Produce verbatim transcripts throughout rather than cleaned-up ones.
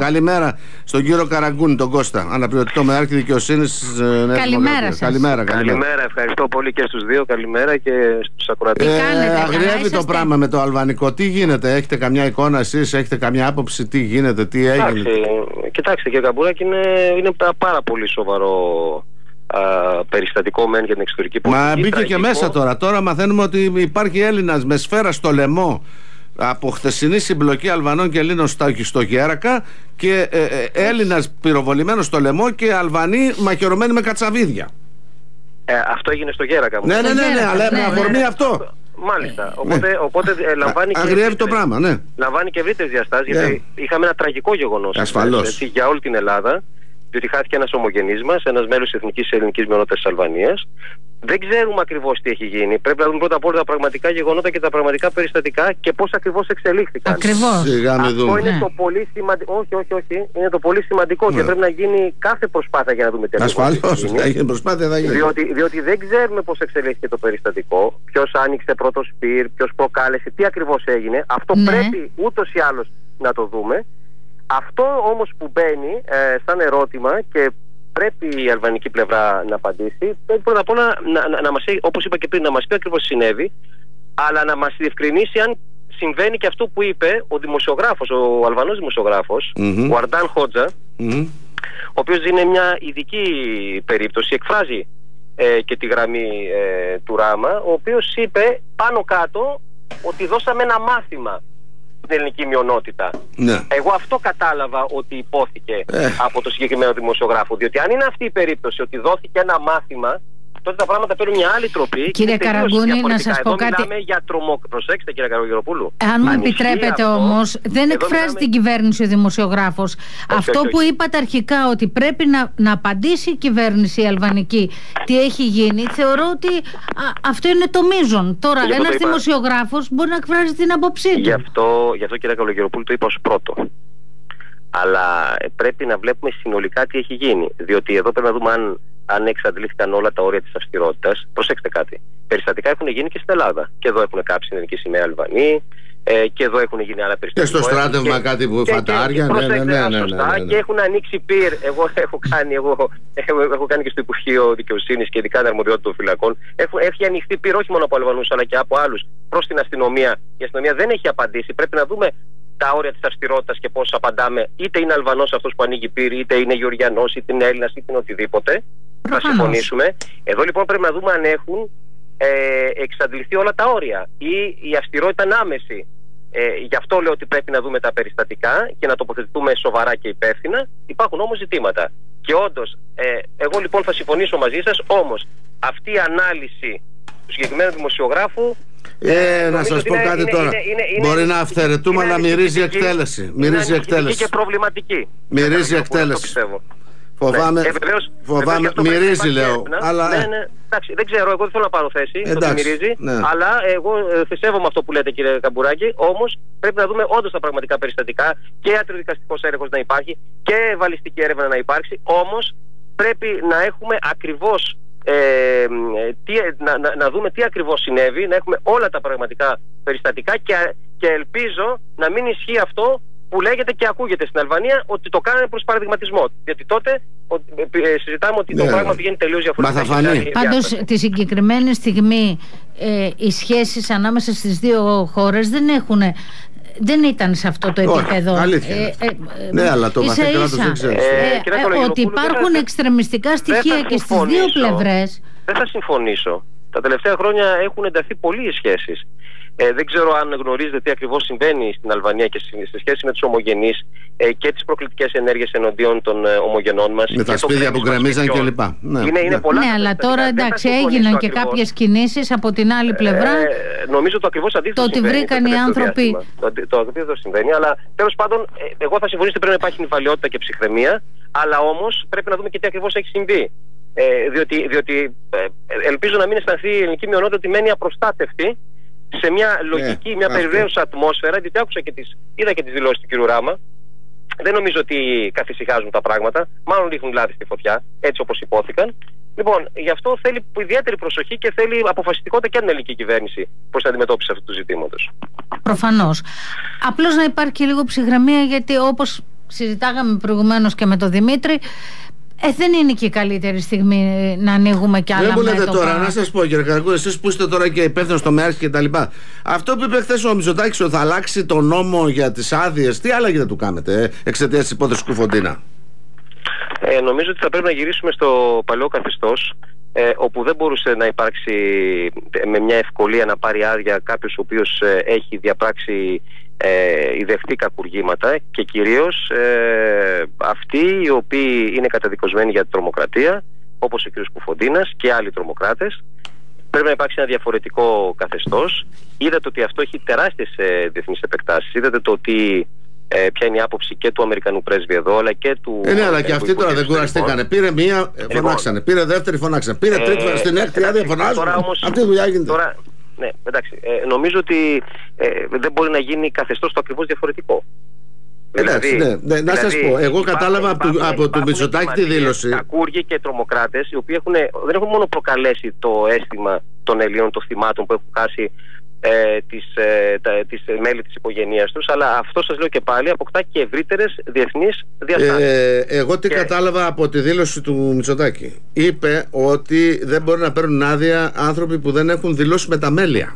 Καλημέρα στον κύριο Καραγκούνη, τον Κώστα, αναπληρωτικό μεάρχη δικαιοσύνης. Καλημέρα σας. Καλημέρα, καλημέρα, ευχαριστώ πολύ και στους δύο. Καλημέρα και στους ακροατές. Ε, αγριεύει το πράγμα με το αλβανικό. Τι γίνεται, έχετε καμιά εικόνα εσείς, έχετε καμιά άποψη, τι γίνεται, τι έγινε? Κοιτάξτε, κοιτάξτε κύριε Καμπουράκη, είναι, είναι πάρα πολύ σοβαρό α, περιστατικό μεν για την εξωτερική πολιτική. Μα μπήκε τραγικό. Και μέσα τώρα. Τώρα μαθαίνουμε ότι υπάρχει Έλληνας με σφαίρα στο λαιμό από χθεσινή συμπλοκή Αλβανών και Ελλήνων στο Γέρακα, και ε, ε, Έλληνας πυροβολημένος στο λαιμό και Αλβανοί μαχαιρωμένοι με κατσαβίδια. Ε, αυτό έγινε στο Γέρακα. Μου. Ναι, ναι, ναι, ναι, αλλά με αφορμή ναι. αυτό. Μάλιστα. Οπότε, ναι. οπότε ε, λαμβάνει, αγριεύει το πράγμα, ναι. λαμβάνει και ευρύτερες διαστάσεις, ναι. γιατί είχαμε ένα τραγικό γεγονός ασφαλώς για όλη την Ελλάδα, διότι χάθηκε ένας ομογενής μας, ένας μέλος της εθνικής ελληνικής μειονότητας της Αλβανίας. Δεν ξέρουμε ακριβώς τι έχει γίνει. Πρέπει να δούμε πρώτα απ' όλα τα πραγματικά γεγονότα και τα πραγματικά περιστατικά και πώς ακριβώς εξελίχθηκαν. Ακριβώς. Αυτό είναι ναι. το πολύ σημαντικό. Όχι, όχι, όχι. Είναι το πολύ σημαντικό ναι. και πρέπει να γίνει κάθε προσπάθεια για να δούμε τι ακριβώς. Ασφαλώς. Θα γίνει προσπάθεια, θα γίνει. Διότι, διότι δεν ξέρουμε πώς εξελίχθηκε το περιστατικό, ποιος άνοιξε πρώτο σπίρ, ποιος προκάλεσε, τι ακριβώς έγινε. Αυτό ναι. πρέπει ούτως ή άλλως να το δούμε. Αυτό όμως που μπαίνει ε, σαν ερώτημα και πρέπει η αλβανική πλευρά να απαντήσει, πρέπει πρώτα απ' όλα να, να, να μας, όπως είπα και πριν, να μας πει ακριβώς τι συνέβη, αλλά να μας διευκρινίσει αν συμβαίνει και αυτό που είπε ο δημοσιογράφος, ο Αλβανός δημοσιογράφος, mm-hmm. ο Αρντάν Χότζα, mm-hmm. ο οποίος είναι μια ειδική περίπτωση, εκφράζει ε, και τη γραμμή ε, του Ράμα, ο οποίος είπε πάνω κάτω ότι δώσαμε ένα μάθημα στην ελληνική μειονότητα. Ναι. Εγώ αυτό κατάλαβα ότι υπόθηκε ε. από το συγκεκριμένο δημοσιογράφο. Διότι αν είναι αυτή η περίπτωση ότι δόθηκε ένα μάθημα, τότε τα πράγματα παίρνουν μια άλλη τροπή. Κύριε Καραγκούνη, να σας πω εδώ κάτι. Μιλάμε για τρομο... Προσέξτε, κύριε Καραγγελοπούλου. Αν μου επιτρέπετε όμως, δεν εκφράζει μιλάμε... την κυβέρνηση ο δημοσιογράφος. Όχι, αυτό όχι, όχι. που είπατε αρχικά, ότι πρέπει να, να απαντήσει η κυβέρνηση η αλβανική τι έχει γίνει, θεωρώ ότι α, αυτό είναι το μείζον. Τώρα, ένας είπα... δημοσιογράφος μπορεί να εκφράζει την άποψή του. Γι' αυτό, γι αυτό κύριε Καραγγελοπούλου, το είπα ως πρώτο. Αλλά πρέπει να βλέπουμε συνολικά τι έχει γίνει. Διότι εδώ πρέπει να δούμε αν, αν εξαντλήθηκαν όλα τα όρια της αυστηρότητας. Προσέξτε κάτι. Περιστατικά έχουν γίνει και στην Ελλάδα. Και εδώ έχουν κάψει την ελληνική σημαία Αλβανοί. Ε, και εδώ έχουν γίνει άλλα περιστατικά. Και στο στράτευμα και, κάτι που φαντάρια. Ναι, ναι, ναι, ναι, ναι, ναι, ναι. Και έχουν ανοίξει πυρ. Εγώ έχω κάνει, εγώ, έχω, έχω κάνει και στο Υπουργείο Δικαιοσύνης και ειδικά την αρμοδιότητα των φυλακών. Έχω, έχει ανοιχτεί πυρ όχι μόνο από Αλβανούς αλλά και από άλλους προς την αστυνομία. Η αστυνομία δεν έχει απαντήσει. Πρέπει να δούμε τα όρια της αυστηρότητας και πώς απαντάμε. Είτε είναι Αλβανός αυτός που ανοίγει πύρη, είτε είναι Γεωργιανός, είτε είναι Έλληνας, είτε είναι οτιδήποτε. Προφανώς. Θα συμφωνήσουμε. Εδώ λοιπόν πρέπει να δούμε αν έχουν ε, εξαντληθεί όλα τα όρια ή η αυστηρότητα είναι άμεση. Ε, γι' αυτό λέω ότι πρέπει να δούμε τα περιστατικά και να τοποθετηθούμε σοβαρά και υπεύθυνα. Υπάρχουν όμως ζητήματα. Και όντως, ε, εγώ λοιπόν θα συμφωνήσω μαζί σας, όμως αυτή η ανάλυση του συγκεκριμένου δημοσιογράφου. Ε, να σας πω είναι, κάτι είναι, τώρα. Είναι, είναι, Μπορεί είναι, να αυθαιρετούμε, αλλά μυρίζει εκτέλεση. Μυρίζει εκτέλεση. Και προβληματική. Μυρίζει εκτέλεση. Φοβάμαι, ε, βεβαίως, φοβάμαι βεβαίως μυρίζει λέω. Αλλά... Ναι, ναι, εντάξει, δεν ξέρω, εγώ δεν θέλω να πάρω θέση στο ότι μυρίζει, ναι. αλλά εγώ ε, σέβομαι αυτό που λέτε κύριε Καμπουράκη, όμως πρέπει να δούμε όντως τα πραγματικά περιστατικά και ιατροδικαστικός έλεγχος να υπάρχει και βαλιστική έρευνα να υπάρξει, όμως πρέπει να έχουμε ακριβώς Ε, τι, να, να, να δούμε τι ακριβώς συνέβη, να έχουμε όλα τα πραγματικά περιστατικά και, και ελπίζω να μην ισχύει αυτό που λέγεται και ακούγεται στην Αλβανία ότι το κάνανε προς παραδειγματισμό. Γιατί τότε ο, ε, συζητάμε ότι ναι, το πράγμα πηγαίνει τελείως διαφορετικά. Μα θα φανεί. Πάντως τη συγκεκριμένη στιγμή ε, οι σχέσεις ανάμεσα στις δύο χώρες δεν έχουν. Δεν ήταν σε αυτό το επίπεδο. Όχι, αλήθεια. Ε, ε, ε, ναι, αλλά το βαθύ κράτος δεν ξέρει. Ε, ε, ότι υπάρχουν εξτρεμιστικά στοιχεία και στις δύο πλευρές. Δεν θα συμφωνήσω. Τα τελευταία χρόνια έχουν ενταθεί πολύ οι σχέσεις. Ε, δεν ξέρω αν γνωρίζετε τι ακριβώς συμβαίνει στην Αλβανία και σε σχέση με τους ομογενείς ε, και τις προκλητικές ενέργειες εναντίον των ε, ομογενών μας. Με τα σπίτια που γκρεμίζαν κλπ. Ναι, είναι, είναι πολλά ναι αλλά τώρα εντάξει έγιναν και ακριβώς. κάποιες κινήσεις από την άλλη πλευρά. Ε, νομίζω το ακριβώς αντίθετο. Το ότι βρήκαν οι άνθρωποι. Το, το αντίθετο συμβαίνει, αλλά τέλος πάντων ε, εγώ θα συμφωνήσω ότι πρέπει να υπάρχει νυφαλιότητα και ψυχραιμία, αλλά όμως πρέπει να δούμε και τι ακριβώς έχει συμβεί. Ε, διότι διότι ε, ελπίζω να μην αισθανθεί η ελληνική μειονότητα ότι μένει απροστάτευτη σε μια λογική, yeah, μια περιβραίουσα ατμόσφαιρα, γιατί άκουσα και τις, είδα και τις δηλώσεις του κ. Ράμα. Δεν νομίζω ότι καθησυχάζουν τα πράγματα, μάλλον ρίχνουν λάδι στη φωτιά, έτσι όπως υπόθηκαν. Λοιπόν, γι' αυτό θέλει ιδιαίτερη προσοχή και θέλει αποφασιστικότητα και από την ελληνική κυβέρνηση προς την αντιμετώπιση αυτού του ζητήματος. Προφανώς. Απλώς να υπάρχει και λίγο ψυχραιμία, γιατί όπως συζητάγαμε προηγουμένως και με τον Δημήτρη, ε, δεν είναι και η καλύτερη στιγμή να ανοίγουμε κι άλλα μέτωπα. Δεν μου λέτε τώρα, να σας πω κύριε Καραγκούνη, εσείς που είστε τώρα και υπεύθυνος τομέας και τα λοιπά, αυτό που είπε χθες ο Μητσοτάκης ότι θα αλλάξει το νόμο για τις άδειες, τι άλλαγε θα του κάνετε ε, εξαιτίας της υπόθεσης Κουφοντίνα? Ε, νομίζω ότι θα πρέπει να γυρίσουμε στο παλαιό καθεστώς, ε, όπου δεν μπορούσε να υπάρξει με μια ευκολία να πάρει άδεια κάποιος ο οποίος ε, έχει διαπράξει ε, ιδευτεί κακουργήματα, και κυρίως ε, αυτοί οι οποίοι είναι καταδικασμένοι για τρομοκρατία, όπως ο κ. Κουφοντίνας και άλλοι τρομοκράτες. Πρέπει να υπάρξει ένα διαφορετικό καθεστώς. Είδατε ότι αυτό έχει τεράστιες ε, διεθνείς επεκτάσεις. Είδατε το ότι Ε, ποια είναι η άποψη και του Αμερικανού πρέσβη εδώ, αλλά και του. Ε, ναι, αλλά και αυτοί τώρα δεν κουραστήκανε. Πήρε μία, φωνάξανε. Λοιπόν, πήρε δεύτερη, φωνάξανε. Πήρε ε, τρίτη, στην έκτη άδεια φωνάζουν. Αυτή η δουλειά γίνεται. Τώρα, ναι, εντάξει. Ε, νομίζω ότι ε, δεν μπορεί να γίνει καθεστώς το ακριβώς διαφορετικό. Εντάξει, δηλαδή, ναι, ναι, να σας πω, εγώ υπάρχουν, κατάλαβα υπάρχουν, από, από τον Μητσοτάκη τη δήλωση. Κακούργοι και τρομοκράτες, οι οποίοι έχουν, δεν έχουν μόνο προκαλέσει το αίσθημα των Ελλήνων, των θυμάτων που έχουν χάσει Ε, τις, ε, τα, τις μέλη της οικογένειας τους, αλλά αυτό σας λέω και πάλι αποκτά και ευρύτερες διεθνείς διαστάσεις. Ε, εγώ τι και... κατάλαβα από τη δήλωση του Μητσοτάκη, είπε ότι δεν μπορεί να παίρνουν άδεια άνθρωποι που δεν έχουν δηλώσει μεταμέλεια.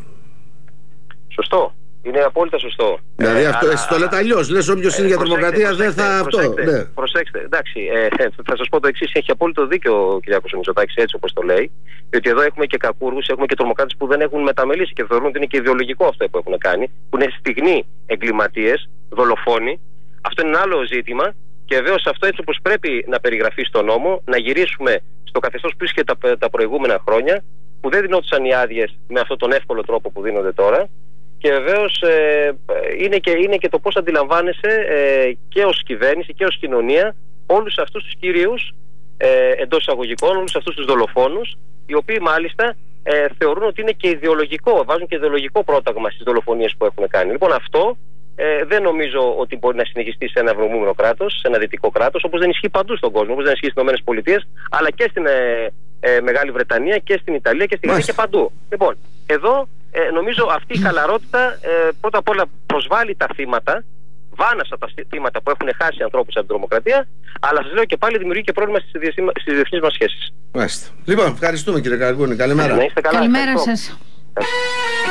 Σωστό. Είναι απόλυτα σωστό. Δηλαδή ε, αυτό, αλλά, εσύ το λέτε αλλιώς. Λες όποιος ε, είναι για τρομοκρατία δεν θα προσέξτε, αυτό. Ναι. Προσέξτε, εντάξει, ε, θα σας πω το εξής. Έχει απόλυτο δίκιο ο Κυριάκος Μητσοτάκης, έτσι όπως το λέει. Διότι εδώ έχουμε και κακούργους, έχουμε και τρομοκράτες που δεν έχουν μεταμελήσει και θεωρούν ότι είναι και ιδεολογικό αυτό που έχουν κάνει, που είναι στιγνοί εγκληματίες, δολοφόνοι. Αυτό είναι ένα άλλο ζήτημα. Και βεβαίως αυτό, έτσι όπως πρέπει να περιγραφεί στο νόμο, να γυρίσουμε στο καθεστώς που ίσχυε τα, τα προηγούμενα χρόνια, που δεν δινόντουσαν οι άδειες με αυτόν τον εύκολο τρόπο που δίνονται τώρα. Και βεβαίως ε, είναι, και, είναι και το πώς αντιλαμβάνεσαι ε, και ως κυβέρνηση και ως κοινωνία όλους αυτούς τους κυρίους ε, εντός εισαγωγικών, όλους αυτούς τους δολοφόνους, οι οποίοι μάλιστα ε, θεωρούν ότι είναι και ιδεολογικό, βάζουν και ιδεολογικό πρόταγμα στις δολοφονίες που έχουν κάνει. Λοιπόν, αυτό ε, δεν νομίζω ότι μπορεί να συνεχιστεί σε ένα ευρωμούμενο κράτος, σε ένα δυτικό κράτος, όπως δεν ισχύει παντού στον κόσμο, όπως δεν ισχύει στις ΗΠΑ, αλλά και στην ε, ε, Μεγάλη Βρετανία και στην Ιταλία και στην Γαλλία και παντού. Λοιπόν, εδώ Ε, νομίζω αυτή η χαλαρότητα ε, πρώτα απ' όλα προσβάλλει τα θύματα, βάνασα τα θύματα που έχουν χάσει ανθρώπους από την τρομοκρατία, αλλά σας λέω και πάλι δημιουργεί και πρόβλημα στις διεθνείς μας σχέσεις. Μάλιστα. Λοιπόν, ευχαριστούμε κύριε Καραγκούνη. Καλημέρα. Να είστε καλά. Καλημέρα σας.